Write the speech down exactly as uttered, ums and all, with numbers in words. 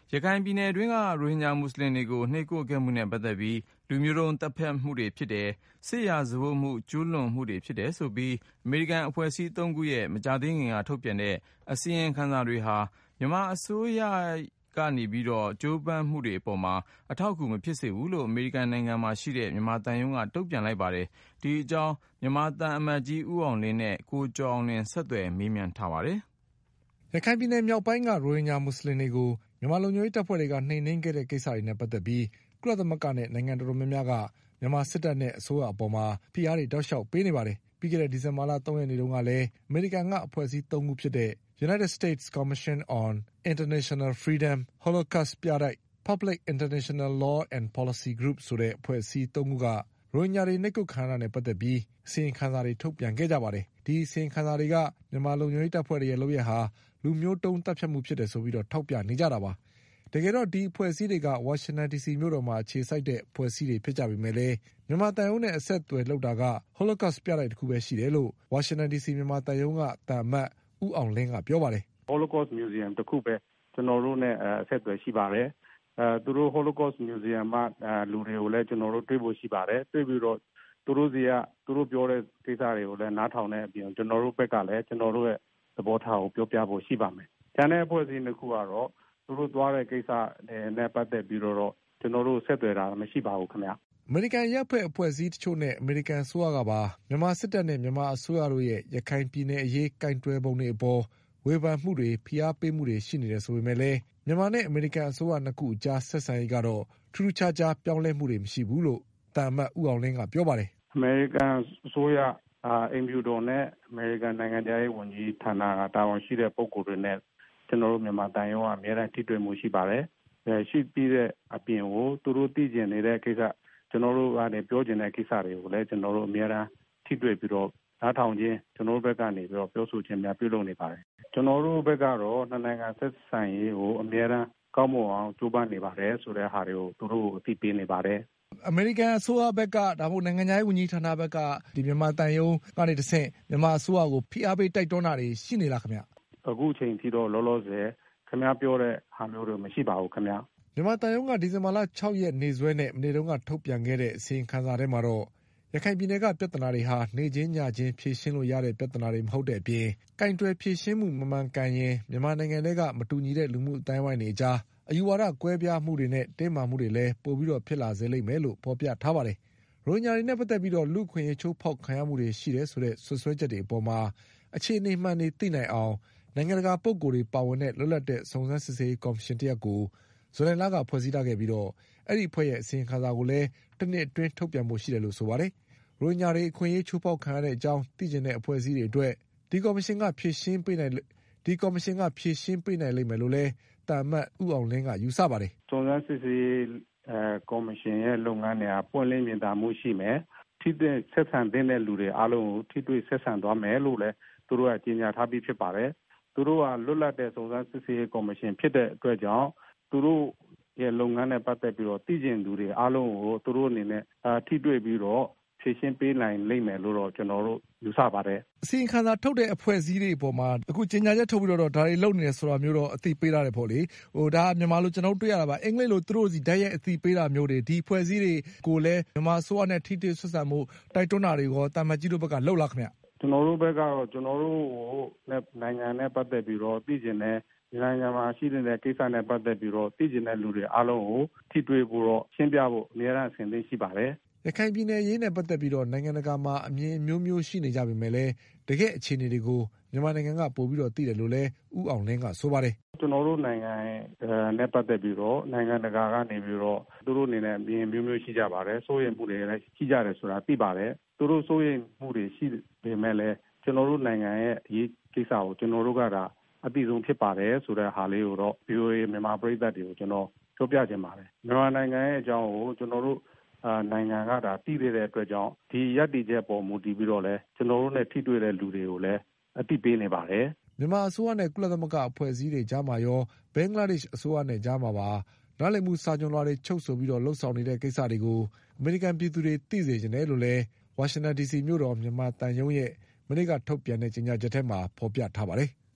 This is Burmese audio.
ရခိုင်ပြည်နယ်တွင်းကရိုဟင်ဂျာမွတ်စလင်တွေကိုနှိပ်ကွပ်ခဲ့မှုနဲ့ပတ်သက်ပြီးလူမျိုးတုံးသတ်ဖြတ်မှုတွေဖြစ်တယ်၊စစ်ရာဇဝတ်မှုကျူးလွန်မှုတွေဖြစ်တယ်ဆိုပြီးအမေရိကန်အဖွဲ့အစည်းသုံးခုရဲ့မကြာသေးခင်ကထုတ်ပြန်တဲ့အစီရင်ခံစာတွေဟာမြန်မာအစိုးရကနေပြီးတော့ကြိုးပမ်းမှုတွေအပေါ်မှာအထောက်အကူမဖြစ်စေဘူးလို့အမေရိကန်နိုင်ငံမှာရှိတဲ့မြန်မာသံရုံးကတုံ့ပြန်လိုက်ပါတယ်။ဒီအကြောင်းမြန်မာသံအမတ်ကြီးဦးအောင်လင်းနဲ့ကိုကျော်အောင်လင်းဆက်သွယ်မေးမြန်းထားပါတယ်။ရခိုင်ပြည်နယ်မြောက်ပိုင်းကရိုဟင်ဂျာမွတ်စလင်တွေကိုမြန်မာလုံခြုံရေးတပ်ဖွဲ့တွေကနှိမ်နင်းခဲ့တဲ့ကိစ္စတွေနဲ့ပတ်သက်ပြီးကုလသမဂ္ဂနဲ့နိုင်ငံတော်တော်များများကမြန်မာစစ်တပ်နဲ့အစိုးရအပေါ်မှာဖိအားတွေတောက်လျှောက်ပေးနေပါတယ်။ပြီးခဲ့တဲ့ဒီဇင်ဘာလ၃ရက်နေ့တုန်းကလည်းအမေရိကန်ကအဖွဲ့အစည်းသုံးခုဖြစ်တဲ့ United States Commission on International Freedom, Holocaust ပြတိုက် Public International Law and Policy Group ဆိုတဲ့အဖွဲ့အစည်းသုံးခုကရိုဟင်ဂျာတွေနှိပ်ကွပ်ခံရတာနဲ့ပတ်သက်ပြီးအစီရင်ခံစာတွေထုတ်ပြန်ခဲ့ကြပါတယ်။ဒီအစီရင်ခံစာတွေကမြန်မာလုံခြုံရေးတပ်ဖွဲ့တွေရဲ့လုပ်ရပ်ဟာလူမျိုးတုံးသတ်ဖြတ်မှုဖြစ်တယ်ဆိုပြီးတော့ထောက်ပြနေကြတာပါ။တကယ်တော့ဒီအဖွဲ့အစည်းတွေကဝါရှင်တန်ဒီစီမြို့တော်မှာအခြေစိုက်တဲ့အဖွဲ့အစည်းတွေဖြစ်ကြပေမဲ့လည်းမြန်မာတန်ရုံးနဲ့အဆက်အသွယ်လုပ်တာက Holocaust ပြတိုက်တစ်ခုပဲရှိတယ်လို့ဝါရှင်တန်ဒီစီမြန်မာတန်ရုံးကတန်အမတ်ဦးအောင်လင်းကပြောပါတယ်။ Holocaust Museum တစ်ခုပဲကျွန်တော်တို့နဲ့အဆက်အသွယ်ရှိပါတယ်။အဲသူတို့ Holocaust Museum မှာလူတွေကိုလည်းကျွန်တော်တို့တွေ့ဖို့ရှိပါတယ်။တွေ့ပြီးတော့သူတို့စီကသူတို့ပြောတဲ့ကိစ္စတွေကိုလည်းနားထောင်တဲ့အပြင်ကျွန်တော်တို့ဘက်ကလည်းကျွန်တော်တို့ရဲ့သဘောထားကိုပြောပြဖို့ရှိပါမယ်။ကျန်တဲ့အဖွဲ့အစည်းတစ်ခုကတော့သူတို့သွားတဲ့ကိစ္စနဲ့ပတ်သက်ပြီးတော့ကျွန်တော်တို့ဆက်သွယ်တာမရှိပါဘူးခင်ဗျာ။အမေရိကန်ရပ်ဖက်အဖွဲ့အစည်းတချို့နဲ့အမေရိကန်အစိုးရကပါမြန်မာစစ်တပ်နဲ့မြန်မာအစိုးရတို့ရဲ့ရခိုင်ပြည်နယ်အရေးကင်တွယ်ပုံတွေအပေါ်ဝေဖန်မှုတွေဖိအားပေးမှုတွေရှိနေတယ်ဆိုပေမဲ့လည်းမြန်မာနဲ့အမေရိကန်အစိုးရနှစ်ခုအကြားဆက်ဆံရေးကတော့ထူးထူးခြားခြားပြောင်းလဲမှုတွေမရှိဘူးလို့တန်အမတ်ဦးအောင်လင်းကပြောပါတယ်။အမေရိကန်အစိုးရအိမ်ဖြူတော်နဲ့အမေရိကန်နိုင်ငံသားရေးဝန်ကြီးဌာနကတာဝန်ရှိတဲ့ပုဂ္ဂိုလ်တွေနဲ့ကျွန်တော်တို့မြန်မာတန်ရုံးကအများအားထိတွေ့မှုရှိပါတယ်။ရှိပြီးတဲ့အပြင်ကိုသူတို့သိကျင်နေတဲ့ကိစ္စကျွန်တော်တို့ကနေပြောကျင်တဲ့ကိစ္စတွေကိုလည်းကျွန်တော်တို့အများအားထိတွေ့ပြီးတော့နားထောင်ခြင်းကျွန်တော်တို့ဘက်ကနေပြီးတော့ပြောဆိုခြင်းများပြုလုပ်နေပါတယ်။ကျွန်တော်တို့ဘက်ကတော့နှစ်နိုင်ငံဆက်ဆံရေးကိုအများအားကောင်းမွန်အောင်ကြိုးပမ်းနေပါတယ်ဆိုတဲ့ဟာတွေကိုသူတို့အသိပေးနေပါတယ်။အမေရိကန်အစိုးရဘက်ကဒါမှမဟုတ်နိုင်ငံခြားရေးဝန်ကြီးဌာနဘက်ကဒီမြန်မာတန်ရုံးကနေတဆင့်မြန်မာအစိုးရကိုဖိအားပေးတိုက်တွန်းတာတွေရှိနေလားခင်ဗျ။အခုချိန်ထိတော့လောလောဆယ်ခင်ဗျားပြောတဲ့ဟာမျိုးတွေမရှိပါဘူးခင်ဗျာ။မြန်မာတန်ရုံးကဒီဇင်ဘာလ၆ရက်နေ့စွဲနဲ့မနေ့တုန်းကထုတ်ပြန်ခဲ့တဲ့အစီရင်ခံစာထဲမှာတော့ရခိုင်ပြည်နယ်ကပြဿနာတွေဟာနေချင်းညချင်းဖြေရှင်းလို့ရတဲ့ပြဿနာတွေမဟုတ်တဲ့အပြင်ကင်တွယ်ဖြေရှင်းမှုမမှန်ကန်ရင်မြန်မာနိုင်ငံတွေကမတူညီတဲ့လူမှုအတိုင်းအဝိုင်းတွေအကြားအယူဝါဒကွဲပြားမှုတွေနဲ့တင်းမာမှုတွေလည်းပိုပြီးတော့ဖြစ်လာစေလိမ့်မယ်လို့ဖော်ပြထားပါတယ်။ရိုဟင်ဂျာတွေနဲ့ပတ်သက်ပြီးတော့လူ့အခွင့်အရေးချိုးဖောက်ခံရမှုတွေရှိတယ်ဆိုတဲ့ဆွဆွဲချက်တွေအပေါ်မှာအခြေအနေမှန်တွေသိနိုင်အောင်နိုင်ငံတကာပုဂ္ဂိုလ်တွေပါဝင်တဲ့လွတ်လပ်တဲ့စုံစမ်းစစ်ဆေးရေးကော်မရှင်တရက်ကိုဇူလိုင်လကဖွဲ့စည်းထားခဲ့ပြီးတော့အဲ့ဒီအဖွဲ့ရဲ့အစီရင်ခံစာကိုလည်းတစ်နှစ်အတွင်းထုတ်ပြန်ဖို့ရှိတယ်လို့ဆိုပါတယ်။ရိုဟင်ဂျာတွေအခွင့်အရေးချိုးဖောက်ခံရတဲ့အကြောင်းသိကျင်တဲ့အဖွဲ့အစည်းတွေအတွက်ဒီကော်မရှင်ကဖြေရှင်းပေးနိုင်ဒီကော်မရှင်ကဖြေရှင်းပေးနိုင်လိမ့်မယ်လို့လည်းတန်အမတ်ဦးအောင်လင်းကယူဆပါတယ်။စုံစမ်းစစ်ဆေးရေးကော်မရှင်ရဲ့လုပ်ငန်းတွေကပွင့်လင်းမြင်သာမှုရှိမယ်။ထိတဲ့ဆက်ဆံတဲ့လူတွေအားလုံးကိုထိတွေ့ဆက်ဆံသွားမယ်လို့လည်းသူတို့ကကြေညာထားပြီးဖြစ်ပါတယ်။သူတို့ကလွတ်လပ်တဲ့စုံစမ်းစစ်ဆေးရေးကော်မရှင်ဖြစ်တဲ့အတွက်ကြောင့်သူတို့ရဲ့လုပ်ငန်းနဲ့ပတ်သက်ပြီးတော့တည်ကျင်သူတွေအားလုံးကိုသူတို့အနေနဲ့ထိတွေ့ပြီးတော့ဖြည့်ရှင်းပေးနိုင်လိမ့်မယ်လို့တော့ကျွန်တော်တို့ယူဆပါတယ်။အစီရင်ခံစာထုတ်တဲ့အဖွဲ့အစည်းတွေအပေါ်မှာအခုကြေညာချက်ထုတ်ပြီးတော့ဒါတွေလုပ်နေတယ်ဆိုတာမျိုးတော့အသိပေးရတယ်ပေါ့လေ။ဟိုဒါမြန်မာလိုကျွန်တော်တို့တွေ့ရတာပါအင်္ဂလိပ်လိုသူတို့စီဓာတ်ရိုက်အသိပေးတာမျိုးတွေဒီအဖွဲ့အစည်းတွေကိုလည်းမြန်မာအစိုးရနဲ့ထိတွေ့ဆက်ဆံမှုတိုက်တွန်းတာတွေရောတာမတ်ကြီးတို့ဘက်ကလှုပ်လာခင်ဗျ။ကျွန်တော်တို့ဘက်ကတော့ကျွန်တော်တို့နိုင်ငံနဲ့ပတ်သက်ပြီးတော့တည်ကျင်တဲ့နိုင်ငံမှာရှိတဲ့ကိစ္စနဲ့ပတ်သက်ပြီးတော့တည်ကျင်တဲ့လူတွေအားလုံးကိုထိတွေ့ဖို့တော့ရှင်းပြဖို့အများအားအဆင်သင့်ရှိပါတယ်။ရခိုင်ပြည်နယ်ရေးနဲ့ပတ်သက်ပြီးတော့နိုင်ငံတကာမှာအမြင်မျိုးမျိုးရှိနေကြပေမဲ့လည်းတကယ့်အခြေအနေတွေကိုမြန်မာနိုင်ငံကပို့ပြီးတော့သိတယ်လို့လည်းဦးအောင်လင်းကဆိုပါတယ်။ကျွန်တော်တို့နိုင်ငံနဲ့ပတ်သက်ပြီးတော့နိုင်ငံတကာကနေပြီးတော့သူတို့အနေနဲ့အမြင်မျိုးမျိုးရှိကြပါတယ်။စိုးရိမ်မှုတွေလည်းရှိကြတယ်ဆိုတာသိပါတယ်။သူတို့စိုးရိမ်မှုတွေရှိပေမဲ့လည်းကျွန်တော်တို့နိုင်ငံရဲ့အရေးကိစ္စကိုကျွန်တော်တို့ကဒါအသိဆုံးဖြစ်ပါတယ်ဆိုတဲ့ဟာလေးကိုတော့ ဗီအိုအေ မြန်မာပရိသတ်တွေကိုကျွန်တော်ပြောပြခြင်းပါတယ်။မြန်မာနိုင်ငံရဲ့အကြောင်းကိုကျွန်တော်တို့အာနိုင်ငံကဒါတည်တဲ့အတွက်ကြောင့်ဒီရည်တည်ချက်ပေါ်မူတည်ပြီးတော့လဲကျွန်တော်တို့နဲ့ထိတွေ့တဲ့လူတွေကိုလည်းအသိပေးနေပါတယ်။မြန်မာအစိုးရနဲ့ကုလသမဂ္ဂအဖွဲ့အစည်းတွေကြားမှာရောဘင်္ဂလားဒေ့ရှ်အစိုးရနဲ့ကြားမှာပါနားလည်မှုစာချုပ်လွှာတွေချုပ်ဆိုပြီးတော့လှုပ်ဆောင်နေတဲ့ကိစ္စတွေကိုအမေရိကန်ပြည်သူတွေသိစေချင်တယ်လို့လည်းဝါရှင်တန်ဒီစီမြို့တော်မြန်မာတန်ရုံးရဲ့မနေ့ကထုတ်ပြန်တဲ့ကြေညာချက်ထဲမှာဖော်ပြထားပါတယ်။